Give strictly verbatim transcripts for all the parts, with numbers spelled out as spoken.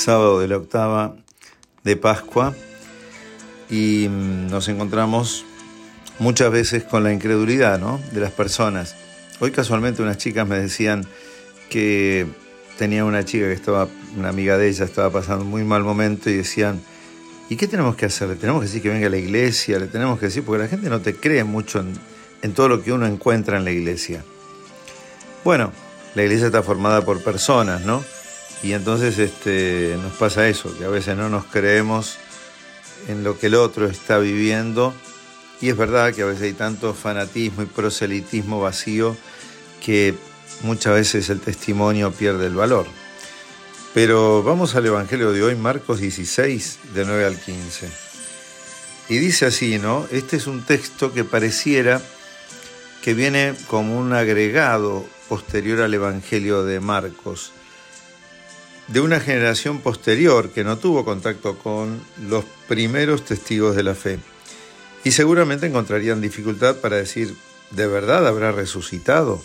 sábado de la octava de Pascua y nos encontramos muchas veces con la incredulidad, ¿no?, de las personas. Hoy casualmente unas chicas me decían que tenía una chica que estaba, una amiga de ella, estaba pasando un muy mal momento y decían, ¿y qué tenemos que hacer? ¿Le tenemos que decir que venga a la iglesia? ¿Le tenemos que decir? Porque la gente no te cree mucho en, en todo lo que uno encuentra en la iglesia. Bueno, la iglesia está formada por personas, ¿no? Y entonces este, nos pasa eso, que a veces no nos creemos en lo que el otro está viviendo. Y es verdad que a veces hay tanto fanatismo y proselitismo vacío que muchas veces el testimonio pierde el valor. Pero vamos al Evangelio de hoy, Marcos dieciséis, de nueve al quince. Y dice así, ¿no? Este es un texto que pareciera que viene como un agregado posterior al Evangelio de Marcos, de una generación posterior que no tuvo contacto con los primeros testigos de la fe. Y seguramente encontrarían dificultad para decir, ¿de verdad habrá resucitado?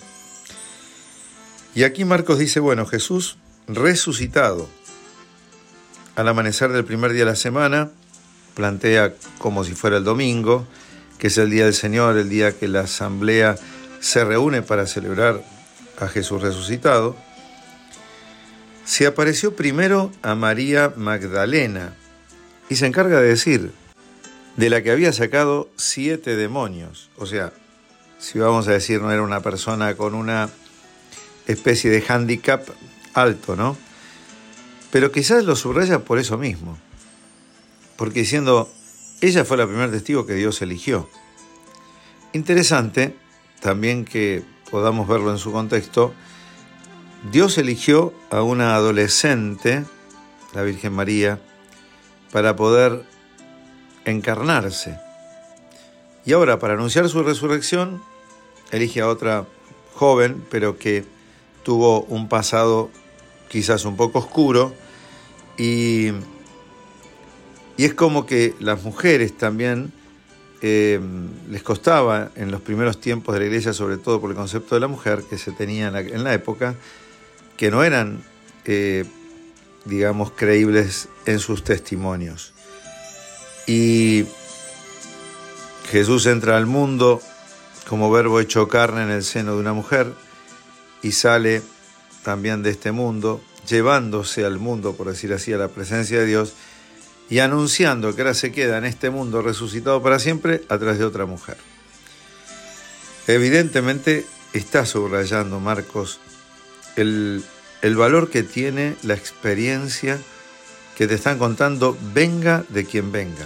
Y aquí Marcos dice, bueno, Jesús resucitado. Al amanecer del primer día de la semana, plantea como si fuera el domingo, que es el día del Señor, el día que la asamblea se reúne para celebrar a Jesús resucitado. Se apareció primero a María Magdalena y se encarga de decir, de la que había sacado siete demonios. O sea, si vamos a decir, no era una persona con una especie de hándicap alto, ¿no? Pero quizás lo subraya por eso mismo. Porque diciendo, ella fue la primer testigo que Dios eligió. Interesante también que podamos verlo en su contexto. Dios eligió a una adolescente, la Virgen María, para poder encarnarse. Y ahora, para anunciar su resurrección, elige a otra joven, pero que tuvo un pasado quizás un poco oscuro, y, y es como que las mujeres también eh, les costaba en los primeros tiempos de la iglesia, sobre todo por el concepto de la mujer que se tenía en la, en la época, que no eran, eh, digamos, creíbles en sus testimonios. Y Jesús entra al mundo como verbo hecho carne en el seno de una mujer y sale también de este mundo, llevándose al mundo, por decir así, a la presencia de Dios y anunciando que ahora se queda en este mundo resucitado para siempre a través de otra mujer. Evidentemente está subrayando Marcos el, el valor que tiene la experiencia que te están contando, venga de quien venga.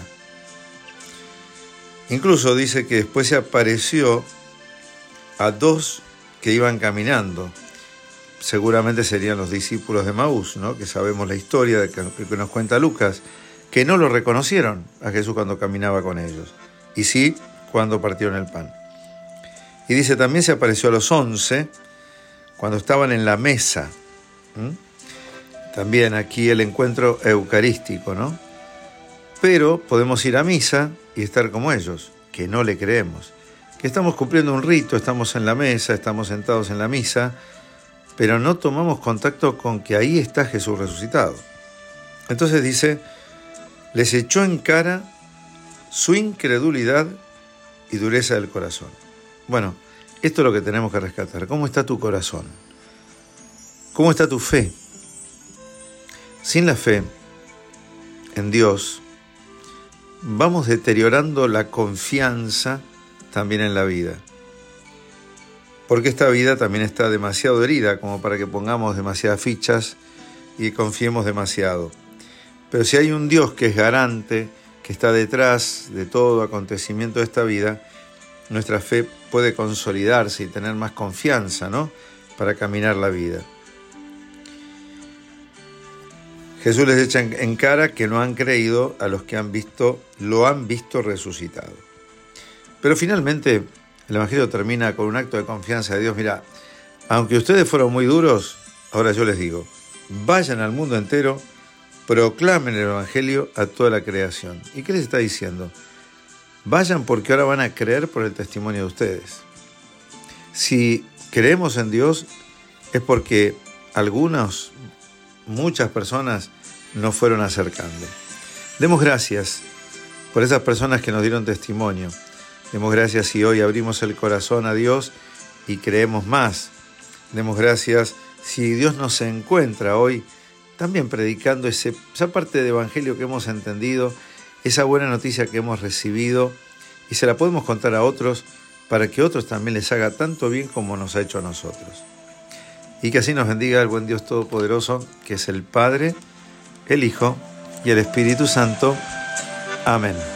Incluso dice que después se apareció a dos que iban caminando. Seguramente serían los discípulos de Maús, ¿no?, que sabemos la historia de que, que nos cuenta Lucas, que no lo reconocieron a Jesús cuando caminaba con ellos, y sí cuando partieron el pan. Y dice, también se apareció a los once cuando estaban en la mesa. ¿Mm? También aquí el encuentro eucarístico, ¿no? Pero podemos ir a misa y estar como ellos, que no le creemos, que estamos cumpliendo un rito, estamos en la mesa, estamos sentados en la misa, pero no tomamos contacto con que ahí está Jesús resucitado. Entonces dice, les echó en cara su incredulidad y dureza del corazón. Bueno, esto es lo que tenemos que rescatar. ¿Cómo está tu corazón? ¿Cómo está tu fe? Sin la fe en Dios, vamos deteriorando la confianza también en la vida. Porque esta vida también está demasiado herida como para que pongamos demasiadas fichas y confiemos demasiado. Pero si hay un Dios que es garante, que está detrás de todo acontecimiento de esta vida, nuestra fe puede consolidarse y tener más confianza, ¿no?, para caminar la vida. Jesús les echa en cara que no han creído a los que han visto, lo han visto resucitado. Pero finalmente el Evangelio termina con un acto de confianza de Dios. Mira, aunque ustedes fueron muy duros, ahora yo les digo, vayan al mundo entero, proclamen el Evangelio a toda la creación. ¿Y qué les está diciendo? Vayan porque ahora van a creer por el testimonio de ustedes. Si creemos en Dios es porque algunos, muchas personas nos fueron acercando. Demos gracias por esas personas que nos dieron testimonio. Demos gracias si hoy abrimos el corazón a Dios y creemos más. Demos gracias si Dios nos encuentra hoy también predicando ese, esa parte de evangelio que hemos entendido, esa buena noticia que hemos recibido, y se la podemos contar a otros para que otros también les haga tanto bien como nos ha hecho a nosotros. Y que así nos bendiga el buen Dios Todopoderoso, que es el Padre, el Hijo y el Espíritu Santo. Amén.